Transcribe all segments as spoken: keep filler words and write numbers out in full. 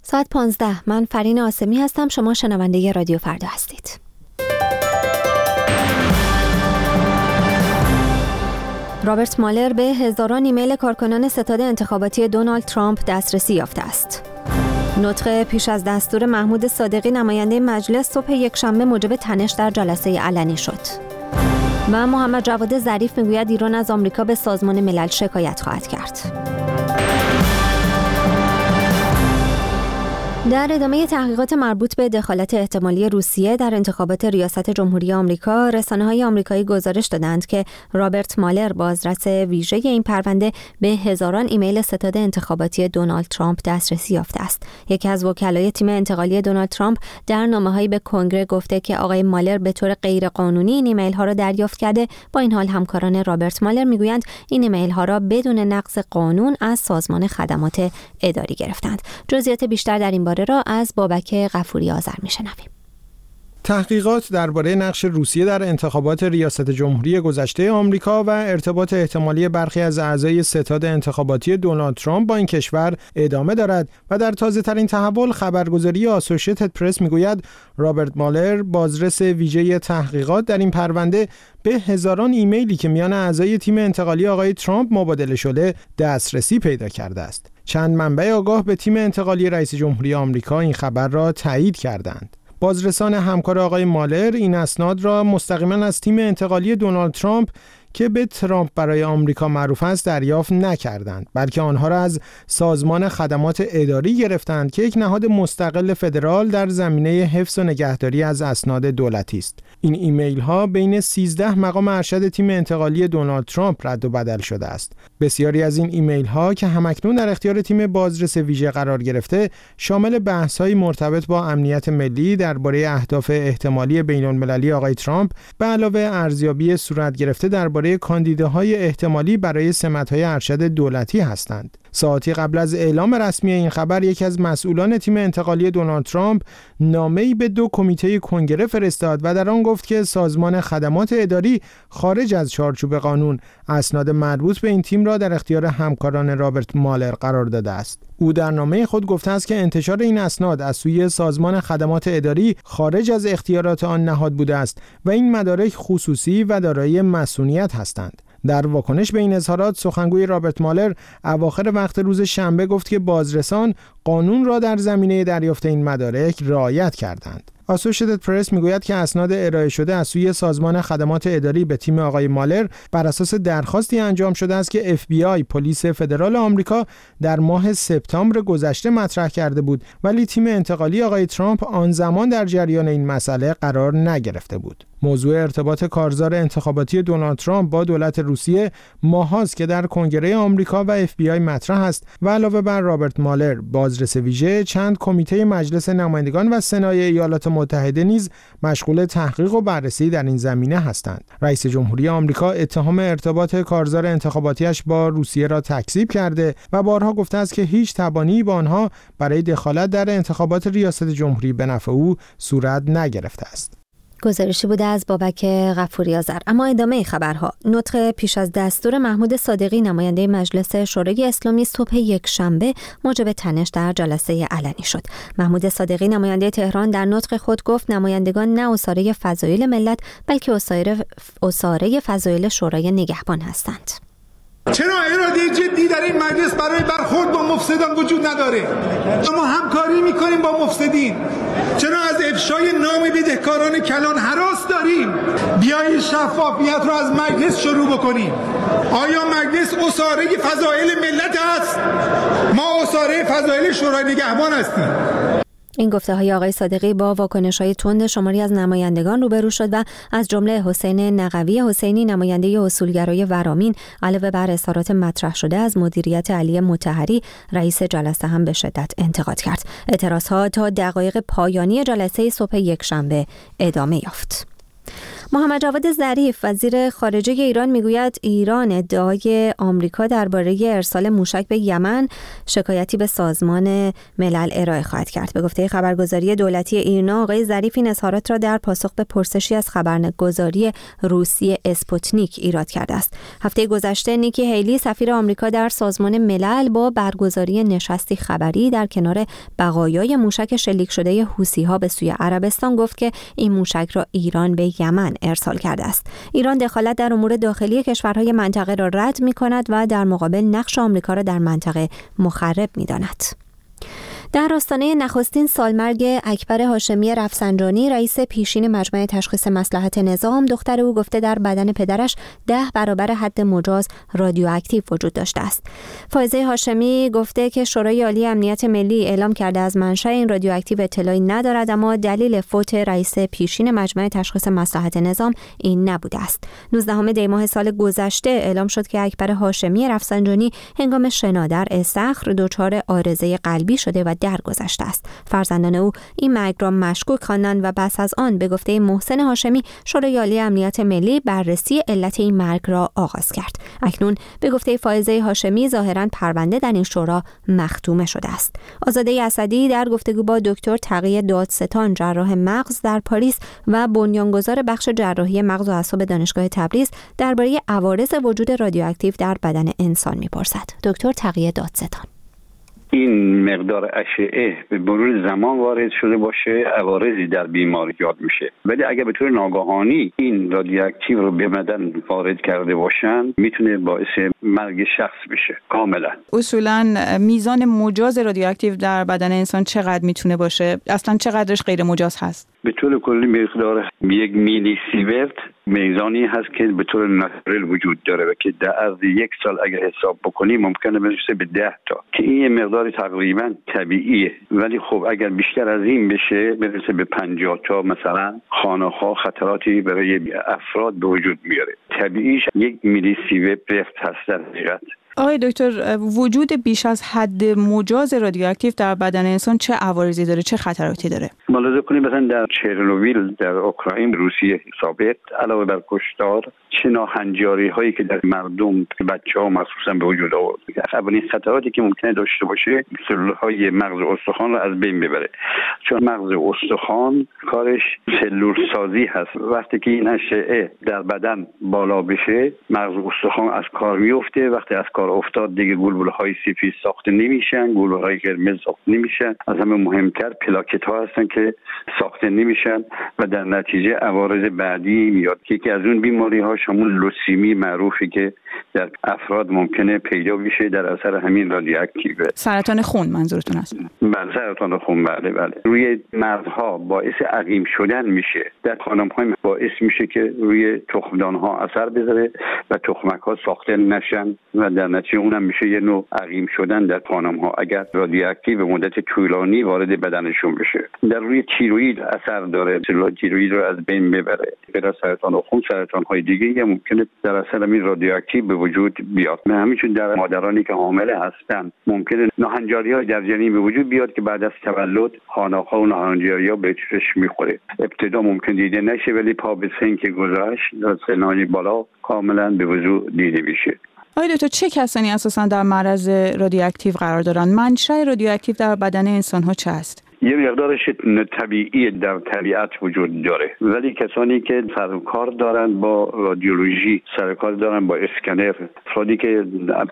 ساعت پانزده. من فرین آسمی هستم. شما شنونده رادیو فردا هستید. رابرت مالر به هزاران ایمیل کارکنان ستاد انتخاباتی دونالد ترامپ دسترسی یافته است. نطق پیش از دستور محمود صادقی نماینده مجلس صبح یکشنبه موجب تنش در جلسه علنی شد. و محمد جواد ظریف میگوید ایران از آمریکا به سازمان ملل شکایت خواهد کرد. در ادامه تحقیقات مربوط به دخالت احتمالی روسیه در انتخابات ریاست جمهوری آمریکا، رسانه‌های آمریکایی گزارش دادند که رابرت مالر بازرس ویژه این پرونده به هزاران ایمیل ستاد انتخاباتی دونالد ترامپ دسترسی یافته است. یکی از وکلای تیم انتقالی دونالد ترامپ در نامه‌هایی به کنگره گفته که آقای مالر به طور غیرقانونی این ایمیل‌ها را دریافت کرده. با این حال همکاران رابرت مالر میگویند این ایمیل‌ها را بدون نقض قانون از سازمان خدمات اداری گرفتند. جزئیات بیشتر در این را از بابک غفوری آذر میشنویم. تحقیقات درباره نقش روسیه در انتخابات ریاست جمهوری گذشته آمریکا و ارتباط احتمالی برخی از اعضای ستاد انتخاباتی دونالد ترامپ با این کشور ادامه دارد و در تازه‌ترین تحول خبرگزاری آسوشیتد پرس میگوید رابرت مالر بازرس ویژه تحقیقات در این پرونده به هزاران ایمیلی که میان اعضای تیم انتقالی آقای ترامپ مبادله شده دسترسی پیدا کرده است. چند منبع آگاه به تیم انتقالی رئیس جمهوری آمریکا این خبر را تایید کردند. بازرسان همکار آقای مالر این اسناد را مستقیما از تیم انتقالی دونالد ترامپ که به ترامپ برای آمریکا معروف است دریافت نکردند، بلکه آنها را از سازمان خدمات اداری گرفتند که یک نهاد مستقل فدرال در زمینه حفظ و نگهداری از اسناد دولتی است. این ایمیل ها بین سیزده مقام ارشد تیم انتقالی دونالد ترامپ رد و بدل شده است. بسیاری از این ایمیل ها که همکنون در اختیار تیم بازرس ویژه قرار گرفته شامل بحث های مرتبط با امنیت ملی درباره اهداف احتمالی بین المللی آقای ترامپ به علاوه ارزیابی صورت گرفته درباره کاندیداهای احتمالی برای سمت‌های ارشد دولتی هستند. ساعتی قبل از اعلام رسمی این خبر، یکی از مسئولان تیم انتقالی دونالد ترامپ نامه‌ای به دو کمیته کنگره فرستاد و در آن گفت که سازمان خدمات اداری خارج از چارچوب قانون اسناد مربوط به این تیم را در اختیار همکاران رابرت مالر قرار داده است. او در نامه خود گفته است که انتشار این اسناد از سوی سازمان خدمات اداری خارج از اختیارات آن نهاد بوده است و این مدارک خصوصی و دارای مسئولیت هستند. در واکنش به این اظهارات سخنگوی رابرت مالر اواخر وقت روز شنبه گفت که بازرسان قانون را در زمینه دریافت این مدارک رعایت کردند. آسوشیتد پرس میگوید که اسناد ارائه شده از سوی سازمان خدمات اداری به تیم آقای مالر بر اساس درخواستی انجام شده است که اف بی آی پلیس فدرال آمریکا در ماه سپتامبر گذشته مطرح کرده بود، ولی تیم انتقالی آقای ترامپ آن زمان در جریان این مسئله قرار نگرفته بود. موضوع ارتباط کارزار انتخاباتی دونالد ترامپ با دولت روسیه ماهاست که در کنگره آمریکا و اف بی آی مطرح است و علاوه بر رابرت مالر بازرس ویژه چند کمیته مجلس نمایندگان و سنای ایالات متحده نیز مشغول تحقیق و بررسی در این زمینه هستند. رئیس جمهوری آمریکا اتهام ارتباط کارزار انتخاباتیش با روسیه را تکذیب کرده و بارها گفته است که هیچ تبانی با آنها برای دخالت در انتخابات ریاست جمهوری به نفع او صورت نگرفته است. گزارشی بوده از بابک غفوری آذر. اما ادامه خبرها. نطق پیش از دستور محمود صادقی نماینده مجلس شورای اسلامی صبح یک شنبه موجب تنش در جلسه علنی شد. محمود صادقی نماینده تهران در نطق خود گفت نمایندگان نه اساره فضایل ملت بلکه اساره اساره فضایل شورای نگهبان هستند. چرا اراده جدی در این مجلس برای برخورد با مفسدان وجود نداره؟ ما همکاری میکنیم با مفسدین. چرا از افشای نام بدهکاران کلان هراس داریم؟ بیایید شفافیت رو از مجلس شروع بکنیم. آیا مجلس اساره فضایل ملت است؟ ما اساره فضایل شورای نگهبان هستیم. این گفته های آقای صادقی با واکنش های تند شماری از نمایندگان روبرو شد و از جمله حسین نقوی حسینی نماینده اصولگرای ورامین علاوه بر اظهارات مطرح شده از مدیریت علی مطهری رئیس جلسه هم به شدت انتقاد کرد. اعتراض ها تا دقایق پایانی جلسه صبح یک شنبه ادامه یافت. محمد جواد ظریف وزیر خارجه ایران میگوید ایران ادعای آمریکا درباره ارسال موشک به یمن شکایتی به سازمان ملل ارائه خواهد کرد. به گفته خبرگزاری دولتی ایرنا، آقای ظریف این اظهارات را در پاسخ به پرسشی از خبرگزاری روسی اسپوتنیک ایراد کرده است. هفته گذشته نیکی هیلی سفیر آمریکا در سازمان ملل با برگزاری نشستی خبری در کنار بقایای موشک شلیک شده حوثی‌ها به سوی عربستان گفت که این موشک را ایران به یمن ارسال کرده است. ایران دخالت در امور داخلی کشورهای منطقه را رد می‌کند و در مقابل نقش آمریکا را در منطقه مخرب می‌داند. در آستانه نخستین سالمرگ اکبر هاشمی رفسنجانی، رئیس پیشین مجمع تشخیص مصلحت نظام، دختر او گفته در بدن پدرش ده برابر حد مجاز رادیواکتیو وجود داشته است. فائزه هاشمی گفته که شورای عالی امنیت ملی اعلام کرده از منشأ این رادیواکتیو اطلاعی ندارد، اما دلیل فوت رئیس پیشین مجمع تشخیص مصلحت نظام این نبوده است. نوزدهم دی ماه سال گذشته اعلام شد که اکبر هاشمی رفسنجانی هنگام شنا در استخر دچار عارضه قلبی شده و درگذشته است. فرزندان او این مرگ را مشکوک خواندند و پس از آن به گفته محسن هاشمی شورای عالی امنیت ملی بررسی علت این مرگ را آغاز کرد. اکنون به گفته فائزه هاشمی ظاهراً پرونده در این شورا مختومه شده است. آزاده اسدی در گفتگو با دکتر تقی دادستان، جراح مغز در پاریس و بنیانگذار بخش جراحی مغز و اعصاب دانشگاه تبریز، درباره عوارض وجود رادیواکتیو در بدن انسان می‌پرسد. دکتر تقی دادستان: این مقدار اشعه به مرور زمان وارد شده باشه، عوارضی در بیمار ایجاد میشه، ولی اگر به طور ناگهانی این رادیواکتیو رو به بدن وارد کرده باشن میتونه باعث مرگ شخص بشه کاملا. اصولا میزان مجاز رادیواکتیو در بدن انسان چقدر میتونه باشه؟ اصلا چقدرش غیر مجاز هست؟ به طور کلی مقدار یک میلی سیورت میزانی هست که به طور ناتورال وجود داره و که در عرض یک سال اگر حساب بکنی ممکنه برسه به ده تا، که این مقدار تقریبا طبیعیه. ولی خب اگر بیشتر از این بشه برسه به پنجاه تا، مثلا خانه‌ها خطراتی برای افراد به وجود میاره. طبیعیش یک میلی سیورت هست در حقیقت. آقای دکتر، وجود بیش از حد مجاز رادیواکتیو در بدن انسان چه عوارضی داره، چه خطراتی داره؟ ملاحظه کنید مثلا در چرنوبیل در اوکراین روسیه ثابت علاوه بر کشتار چه ناهنجاری هایی که در مردم بچه‌ها مخصوصا به وجود آورد. اولین خطراتی که ممکنه داشته باشه سلول های مغز و استخوان رو از بین ببره، چون مغز و استخوان کارش سلول سازی هست. وقتی که این اشعه در بدن بالا بشه مغز و استخوان از کار میفته. وقتی از کار افتاد دیگه گلبوله‌های سفید ساخته نمیشن، گلبوله‌های قرمز ساخته نمیشن. از همه مهمتر پلاکت ها هستن که ساخته نمیشن و در نتیجه عوارض بعدی میاد که یکی از اون بیماری ها شامل لوسیمی معروفی که در افراد ممکنه پیدا بشه در اثر همین رادیواکتیو. سرطان خون منظورتون است؟ بله، سرطان خون. بله بله. روی مردها باعث عقیم شدن میشه، در خانم‌ها باعث میشه که روی تخمدان‌ها اثر بذاره و تخمک‌ها ساخته نشن و در نتیجه اونم میشه یه نوع عقیم شدن در خانم‌ها اگر رادیواکتیو به مدت طولانی وارد بدنشون بشه. در روی تیروئید اثر داره، سلول تیروئید رو از بین ببره. غیر سرطان خون، سرطان‌های دیگه هم ممکنه در اثر همین رادیواکتیو به وجود بیاد. همینطور در مادرانی که حامل هستن ممکنه ناهنجاری‌ها در جنین به وجود بیاد که بعد از تولد خانه‌ها و ناهنجاری‌ها به چشم می‌خوره. ابتدا ممکن دیده نشه ولی پا به سن که گذشت در سن‌های بالا کاملا به وضوح دیده میشه. آیا دکتر چه کسانی اساساً در معرض رادیواکتیو قرار دارن؟ منشأ رادیواکتیو در بدن انسان‌ها چه است؟ یه مقدارش طبیعی در طبیعت وجود داره، ولی کسانی که سرکار دارن با رادیولوژی، سرکار دارن با اسکنر، افرادی که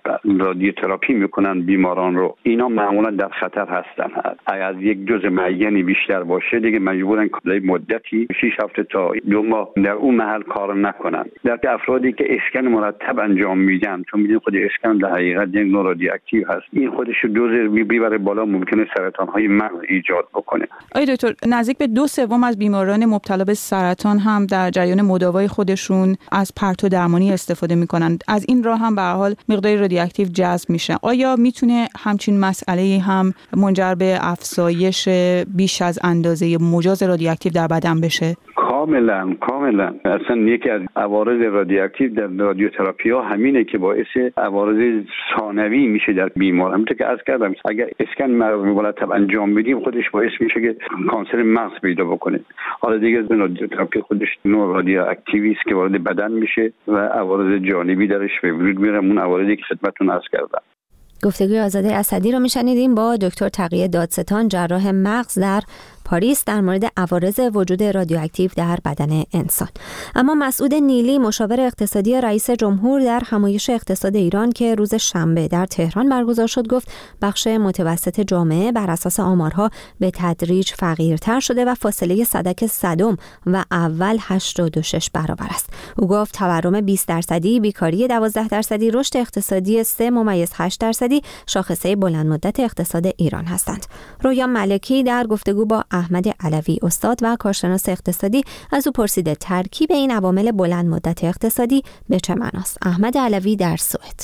رادیوتراپی میکنن بیماران رو، اینا معمولا در خطر هستن. اگر از یک دوز معینی بیشتر باشه دیگه مجبورن کلی مدتی شش هفته تا دو ماه در اون محل کار نکنن. در افرادی که اسکن مرتب انجام میدن، چون میدونید خود اسکن در حقیقت یک نوع رادیواکتیو هست، این خودش دوز میبره بالا، ممکنه سرطان‌های مغز ایجاد بکنه. آقای دکتر، نزدیک به دو سوم از بیماران مبتلا به سرطان هم در جریان مداوای خودشون از پرتو درمانی استفاده میکنن. از این راه هم به هر حال مقدار رادیواکتیو جذب میشه. آیا میتونه همچین مسئله هم منجر به افزایش بیش از اندازه مجاز رادیواکتیو در بدن بشه؟ کاملا کاملا. اصلا یکی از عوارض رادیواکتیو در رادیوتراپی ها همینه که باعث عوارض ثانوی میشه در بیمار. همونطور که عرض کردم اگر اسکن مغز مرتب انجام بدیم خودش باعث میشه که کانسر مغز پیدا بکنه. حالا دیگه رادیوتراپی خودش نوع رادیواکتیوی است که وارد بدن میشه و عوارض جانبی درش به وجود میاره. اون عوارضی که خدمتتون عرض کردم. گفتگوی آزاده اسدی رو میشنیدیم با دکتر تقی دادستان، جراح مغز در پاریس، در مورد عوارض وجود رادیواکتیو در بدن انسان. اما مسعود نیلی، مشاور اقتصادی رئیس جمهور در همایش اقتصاد ایران که روز شنبه در تهران برگزار شد، گفت بخش متوسط جامعه بر اساس آمارها به تدریج فقیرتر شده و فاصله صدک صدم و اول هشتاد و شش برابر است. او گفت تورم بیست درصدی، بیکاری دوازده درصدی، رشد اقتصادی سه ممیز هشت درصدی شاخصه بلند مدت اقتصاد ایران هستند. رویا ملکی در گفتگو با احمد علوی استاد و کارشناس اقتصادی از او پرسیده ترکیب این عوامل بلند مدت اقتصادی به چه معناست؟ احمد علوی در سوئد: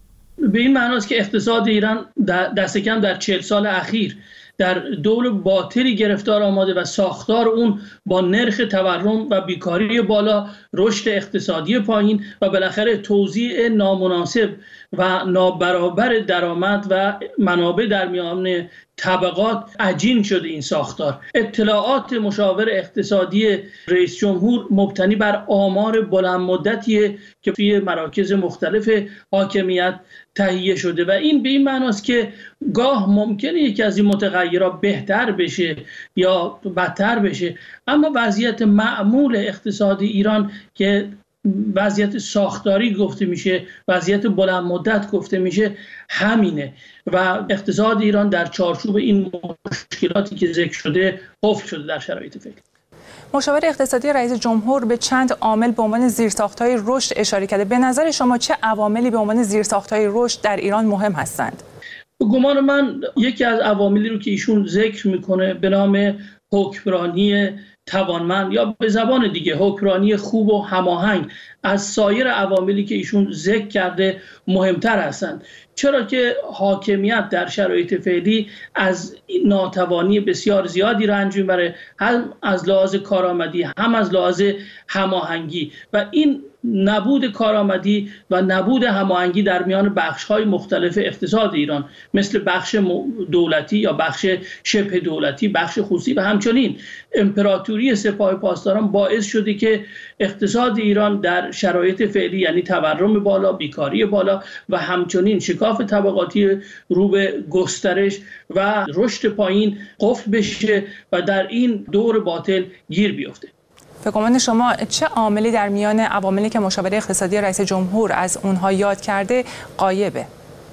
به این معناست که اقتصاد ایران دست کم در چهل سال اخیر در دور باطلی گرفتار آمده و ساختار اون با نرخ تورم و بیکاری بالا، رشد اقتصادی پایین و بالاخره توزیع نامناسب و نابرابر درآمد و منابع در میان طبقات عجین شده این ساختار. اطلاعات مشاور اقتصادی رئیس جمهور مبتنی بر آمار بلند مدتیه که توی مراکز مختلف حاکمیت تهیه شده و این به این معناست که گاه ممکنه یکی از این متغیرات بهتر بشه یا بدتر بشه، اما وضعیت معمول اقتصادی ایران که وضعیت ساختاری گفته میشه، وضعیت بلند مدت گفته میشه، همینه و اقتصاد ایران در چارچوب این مشکلاتی که ذکر شده قفل شده در شرایط فعلی. مشاور اقتصادی رئیس جمهور به چند عامل به عنوان زیرساخت‌های رشد اشاره کرده. به نظر شما چه عواملی به عنوان زیرساخت‌های رشد در ایران مهم هستند؟ به گمان من یکی از عواملی رو که ایشون ذکر میکنه به نام حکمرانی توانمند یا به زبان دیگه حکمرانی خوب و هماهنگ از سایر عواملی که ایشون ذکر کرده مهمتر هستند، چرا که حاکمیت در شرایط فعلی از ناتوانی بسیار زیادی رنج میبره، هم از لحاظ کارآمدی هم از لحاظ هماهنگی و این نبود کارآمدی و نبود هماهنگی در میان بخش‌های مختلف اقتصاد ایران مثل بخش دولتی یا بخش شبه دولتی، بخش خصوصی و همچنین امپراتوری سپاه پاسداران باعث شده که اقتصاد ایران در شرایط فعلی یعنی تورم بالا، بیکاری بالا و همچنین شکاف طبقاتی رو به گسترش و رشد پایین قفل بشه و در این دور باطل گیر بیفته. به گمان شما چه عاملی در میان عواملی که مشاور اقتصادی رئیس جمهور از اونها یاد کرده غایبه؟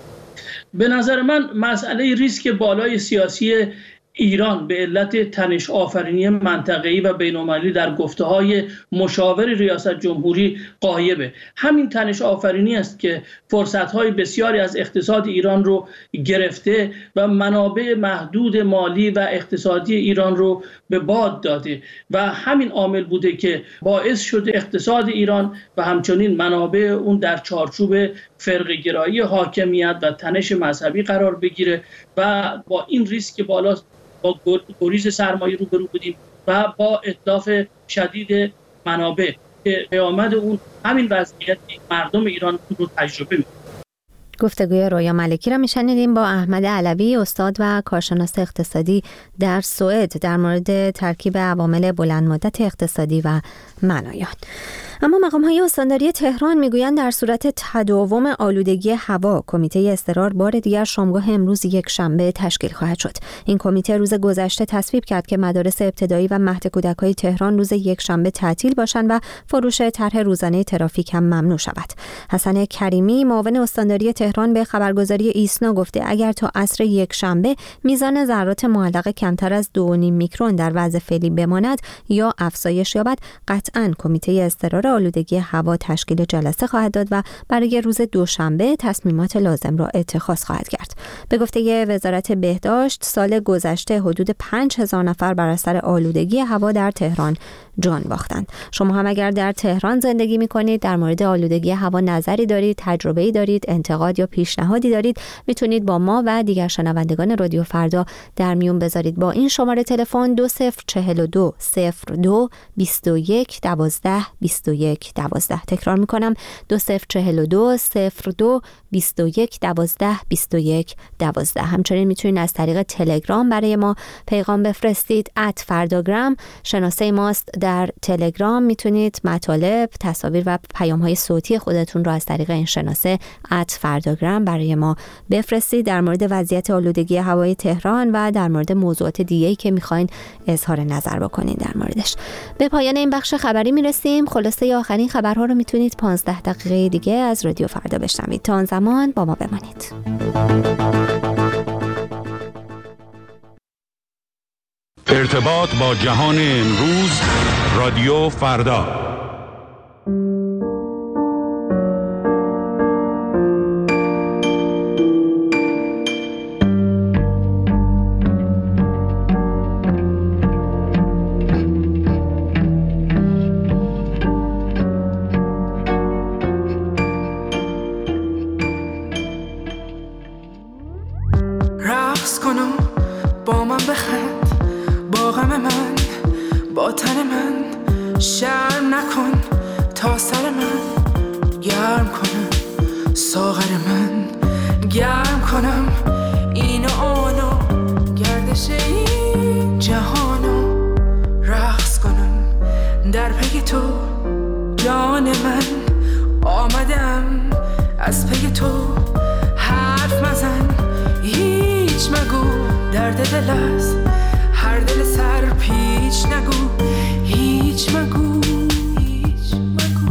به نظر من مسئله ریسک بالای سیاسی ایران به علت تنش آفرینی منطقه‌ای و بین‌المللی در گفته‌های مشاور ریاست جمهوری غایبه. همین تنش آفرینی است که فرصت‌های بسیاری از اقتصاد ایران رو گرفته و منابع محدود مالی و اقتصادی ایران رو به باد داده و همین عامل بوده که باعث شده اقتصاد ایران و همچنین منابع اون در چارچوب فرقه‌گرایی حاکمیت و تنش مذهبی قرار بگیره و با این ریسک بالا با گریز سرمایه روبرو بودیم و با اتلاف شدید منابع که پیامد اون همین وضعیت مردم ایران رو تجربه می‌کنه. گفتگوی رویا ملکی را میشنیدیم با احمد علوی استاد و کارشناس اقتصادی در سوئد در مورد ترکیب عوامل بلند مدت اقتصادی و منایان. اما مقام‌های استانداری تهران میگویند در صورت تداوم آلودگی هوا کمیته اضطرار بار دیگر شامگاه امروز یک شنبه تشکیل خواهد شد. این کمیته روز گذشته تصویب کرد که مدارس ابتدایی و مهد کودک‌های تهران روز یک شنبه تعطیل باشند و فروش طرح روزانه ترافیک هم ممنوع شود. حسن کریمی معاون استانداری تهران به خبرگزاری ایسنا گفته اگر تا عصر یک شنبه میزان ذرات معلق کمتر از دو و نیم میکرون در وضع فعلی بماند یا افزایش یابد، قطعاً کمیته اضطرار آلودگی هوا تشکیل جلسه خواهد داد و برای روز دوشنبه تصمیمات لازم را اتخاذ خواهد کرد. به گفته وزارت بهداشت سال گذشته حدود پنج هزار نفر بر اثر آلودگی هوا در تهران جان باختند. شما هم اگر در تهران زندگی می‌کنید در مورد آلودگی هوا نظری دارید، تجربه‌ای دارید، انتقادی یا پیشنهادی دارید میتونید با ما و دیگر شنوندگان رادیو فردا در میون بذارید. با این شماره تلفن دو صفر چهل و دو صفر دو بیست و یک دوازده بیست و یک دوازده. تکرار میکنم دو صفر چهل و دو صفر دو بیست و یک دوازده بیست و یک دوازده. همچنین میتونید از طریق تلگرام برای ما پیغام بفرستید. ات فرداگرام شناسه ماست در تلگرام. میتونید مطالب، تصاویر و پیام های صوتی خودتون رو از طریق این شناسه ات فرداگرام برای ما بفرستید در مورد وضعیت آلودگی هوای تهران و در مورد موضوعات دیگه‌ای که میخواین اظهار نظر بکنید در موردش. به پایان این بخش خبری میرسیم. خلاصه آخرین خبرها رو میتونید پانزده دقیقه دیگه از رادیو فردا بشنوید. تا آن زمان با ما بمانید. ارتباط با جهان امروز، رادیو فردا. رقص کنم با من بخند، با غم من، با تن من، شرم نکن تا سر من گرم کنم، ساغر من گرم کنم، این و آنو گردش این جهانو رقص کنم در پی تو جان من، آمدم از پی تو حرف مزن، هیچ مگو درد دل است، هر دل سر پیچ نگو، هیچ مگو هیچ مگو.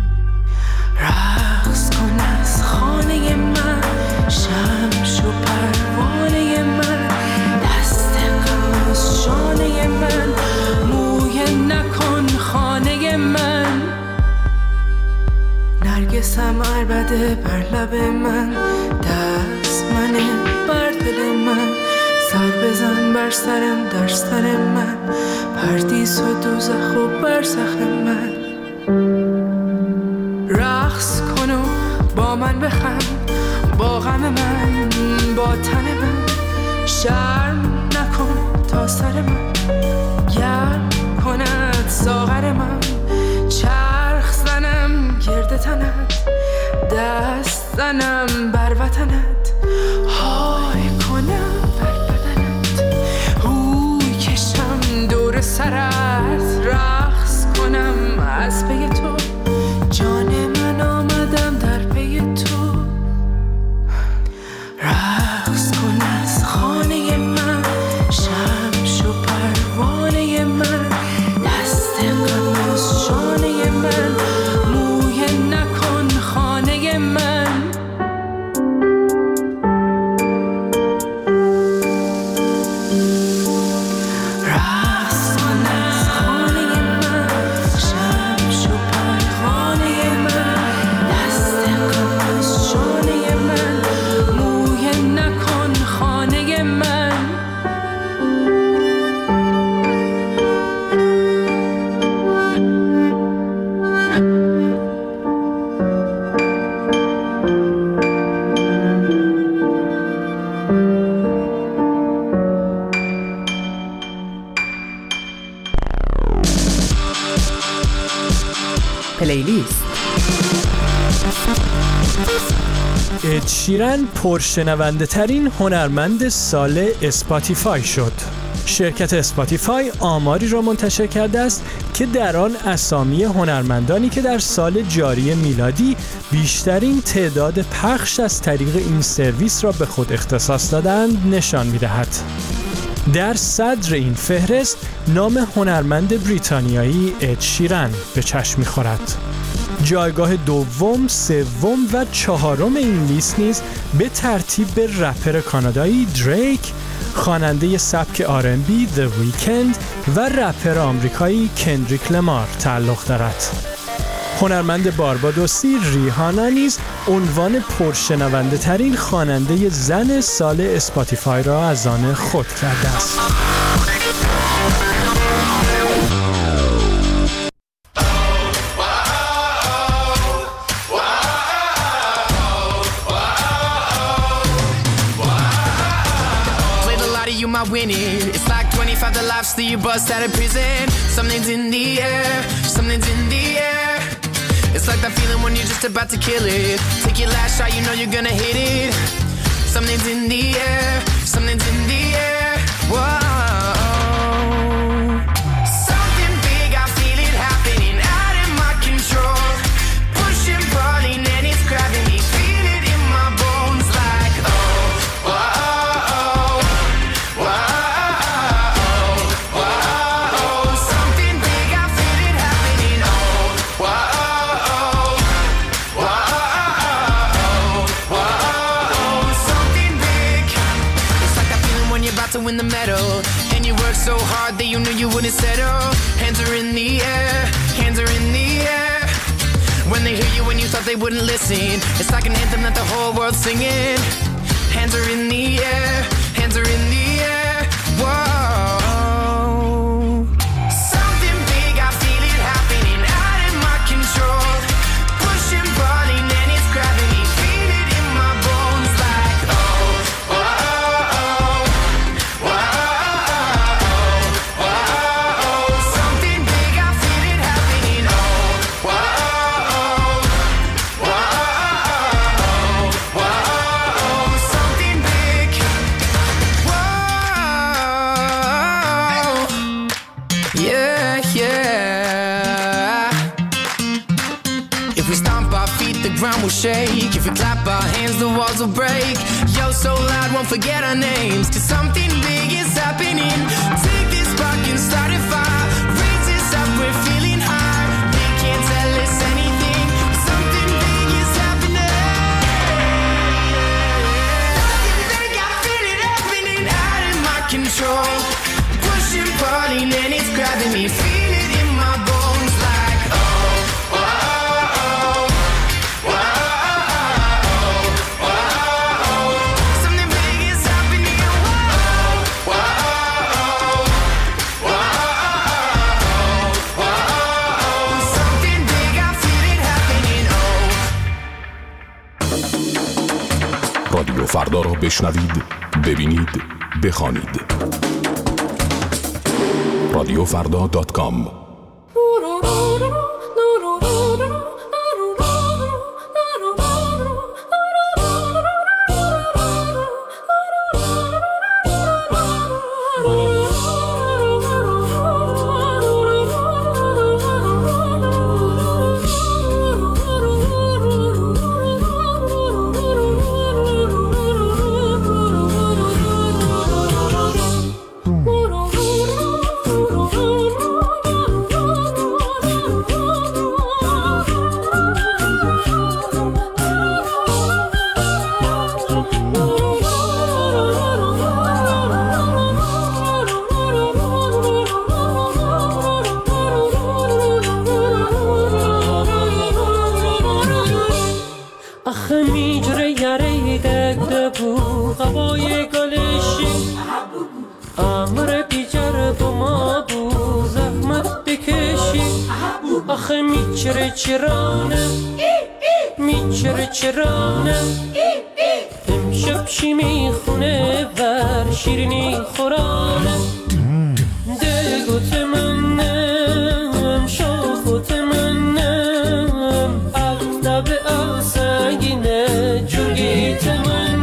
رقص کن از خانه من، شمش و پروانه من، دست غم از شانه من، مویه نکن خانه من، نرگسم عربده بر لب من، دست منه بر دل من، سر بزن بر سرم در سر من، پردیس و دوزخ و برزخ من. رقص کن و با من بخند، با غم من، با تن من، شرم نکن تا سر من گرم کند ساغر من، چرخ زنم گرد تنت، دست زنم بر وطنت، های کنم بر بدنت، هوی کشم دور سرت، رقص کنم از پی تو، جان من آمدم در پی تو. رقص کن از خانه من، شمش و پروانه من، دست غم از شانه من، مویه نکن خانه من. پلیلیست. اد شیرن پرشنونده ترین هنرمند سال اسپاتیفای شد. شرکت اسپاتیفای آماری را منتشر کرده است که در آن اسامی هنرمندانی که در سال جاری میلادی بیشترین تعداد پخش از طریق این سرویس را به خود اختصاص دادند نشان می‌دهد. در صدر این فهرست نام هنرمند بریتانیایی اد شیرن به چشم می‌خورد. جایگاه دوم، سوم و چهارم این لیست نیز به ترتیب به رپر کانادایی دریک، خواننده سبک آر ان بی The Weeknd و رپر آمریکایی کندریک لمار تعلق دارد. هنرمند باربادوسی ریهانا نیز عنوان پرشنونده ترین خواننده زن سال اسپاتیفای را از آن خود کرده است. Wow. you might win it. It's like twenty-five the lives that you bust out of prison. Something's in the air, something's in the air. It's like that feeling when you're just about to kill it. Take your last shot, you know you're gonna hit it. Something's in the air, something's in the air. Whoa. Something big, I feel it happening out of my control. Pushing, pulling, and it's grabbing me. Feel it in my bones like oh, whoa, whoa, whoa. Something big, I feel it happening. Oh, whoa, whoa, whoa. Something big. It's like that feeling when you're about to win the medal, and you work so hard that you knew you wouldn't settle. Hands are in the air, hands are in the air. When they hear you when you thought they wouldn't listen, it's like an anthem that the whole world's singing. Hands are in the air, hands are in the air. Whoa. Something big, I feel it happening out of my control. Pushing, pulling, and it's grabbing me. Feel it in my bones like oh, whoa, whoa, whoa. Something big, I feel it happening. Oh, whoa, whoa, whoa. Something big. Whoa. Yeah, yeah. If we stomp our feet, the ground will shake. If we clap our hands, the walls will break. Yo, so loud, won't forget our names. Cause something big is happening. Take this spark and start a fire. Raise this up, we're feeling high. They can't tell us anything. Something big is happening. Something big, I feel it happening out of my control. Pushing, pulling, and it's grabbing me. Feel it in my bones like oh, whoa, whoa, whoa. Something big is happening. Whoa, whoa, whoa. Something big, I feel it happening. Oh. رادیو فردا را بشنوید، ببینید، بخوانید. رادیو فردا دات کام. آخه میچره چرانه میچره چرانه امشب چی میخونه ور شیرینی خورانه دگوت منم شاخوت منم اغدب آسگینه جونگیت منم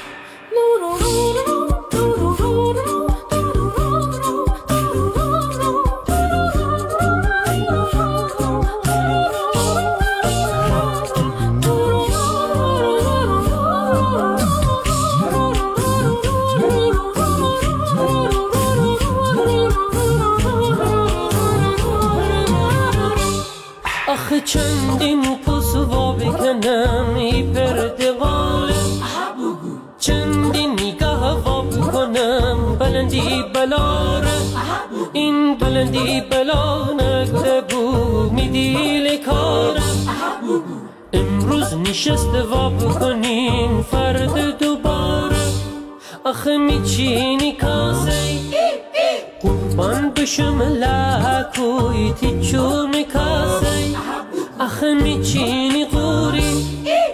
چندین پسوا بکنم ای پردوانه چندین نگاه وا بکنم بلندی بلاره این بلندی بلا نگده بود میدیل کاره امروز نشست وا بکنین فرد دوباره آخه میچینی کاسه قربان بشم لکوی تی چون کاسه آخه میچینی قوری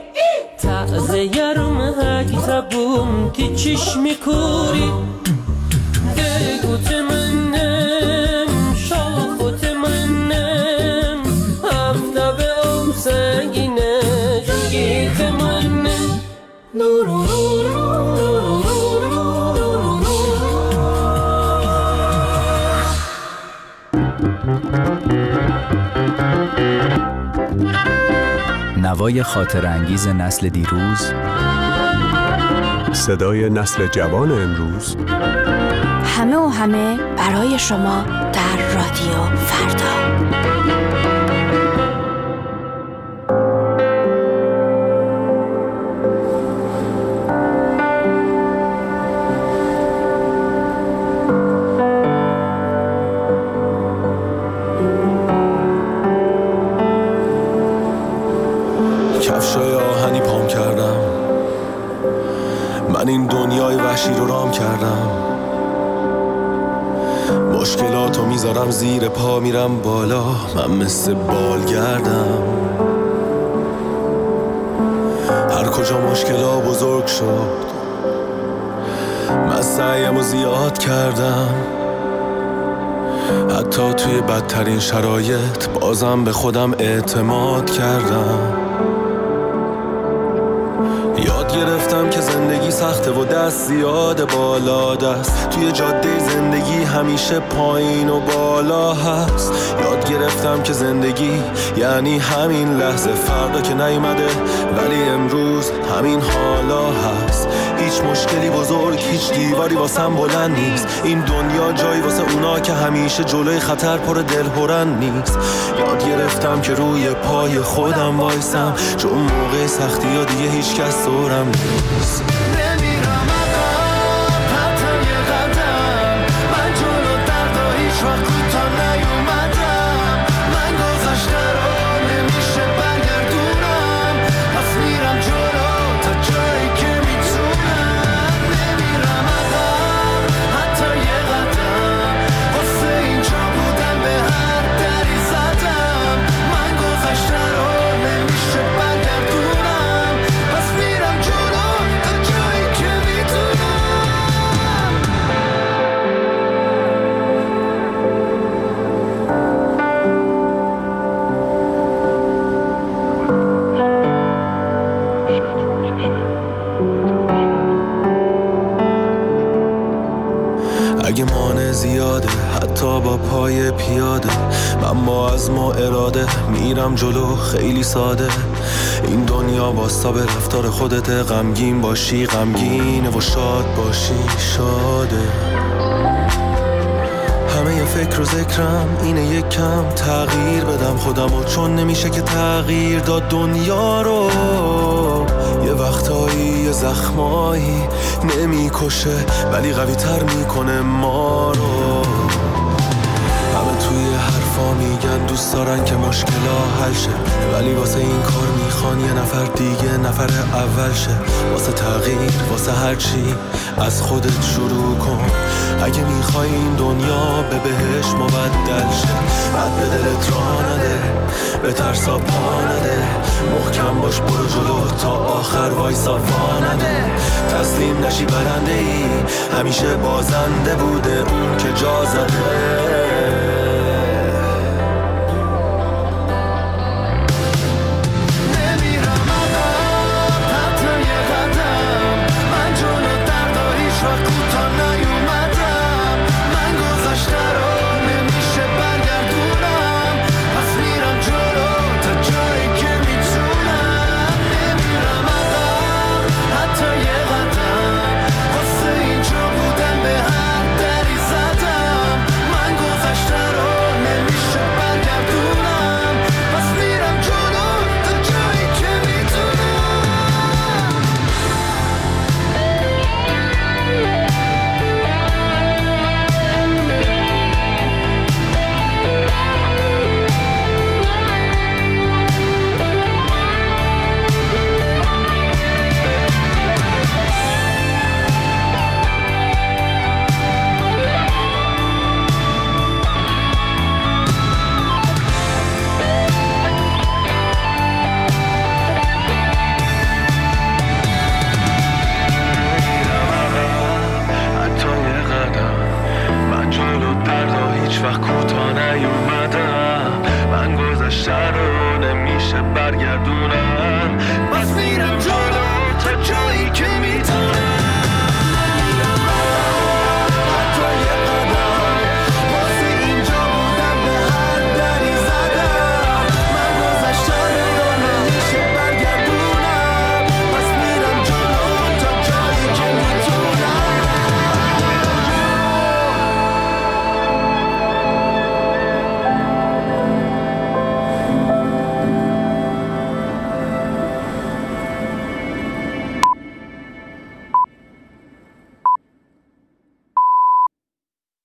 تازه یارم هاگی تبوم تی چشمی کوری نوای خاطر انگیز نسل دیروز، صدای نسل جوان امروز، همه و همه برای شما در رادیو فردا. کفشای آهنی پام کردم، من این دنیای وحشی رو رام کردم. مشکلاتو میذارم زیر پا، میرم بالا، من مثل بالگردم. هر کجا مشکلا بزرگ شد، من سعیمو زیاد کردم. حتی توی بدترین شرایط بازم به خودم اعتماد کردم. یاد گرفتم که زندگی سخته و دست زیاد بالا دست، توی جاده زندگی همیشه پایین و بالا هست. یاد گرفتم که زندگی یعنی همین لحظه، فردا که نیومده ولی امروز همین حالا هست. هیچ مشکلی بزرگ، هیچ دیواری واسم بلند نیست. این دنیا جایی واسه اونا که همیشه جلوی خطر پر دلهرن نیست. یاد گرفتم که روی پای خودم وایسم، چون موقع سختی ها دیگه هیچ کس دورم نیست. نمیرم عقب حتی یه قدم، من جلو دردا هیچ وقت کوتاه نیومدم. من گذشته رو نمیشه برگردونم، پس میرم جلو تا جایی که میتونم. نمیرم عقب حتی یه قدم، واسه اینجا بودم به هر دری زدم. من گذشته رو نمیشه برگردونم، پس میرم جلو تا جایی که میتونم. اگه مانع زیاده حتی با پای پیاده، من با عزم و اراده میرم جلو خیلی ساده. این دنیا واسه به رفتار خودت، غمگین باشی غمگینه و شاد باشی شاده. همه یه فکر و ذکرم اینه یک کم تغییر بدم خودمو، چون نمیشه که تغییر داد دنیا رو. یه وقتایی یه زخمایی نمیکشه ولی قوی تر میکنه ما رو. همه توی حرفا میگن دوست دارن که مشکلا حل شه، ولی واسه این کار میخوان یه نفر دیگه نفر اول شه. واسه تغییر واسه هر چی از خودت شروع کن. اگه میخوای این دنیا به بهش مبدل شه، بعد به دلت راه نده، به ترسا پا نده. محکم باش برو جلو تا آخر وایسا وا نده. تسلیم نشی برنده ای، همیشه بازنده بوده اون که جا زده. وقت کوتاه نیومدم، من گذشته رو نمیشه برگردونم.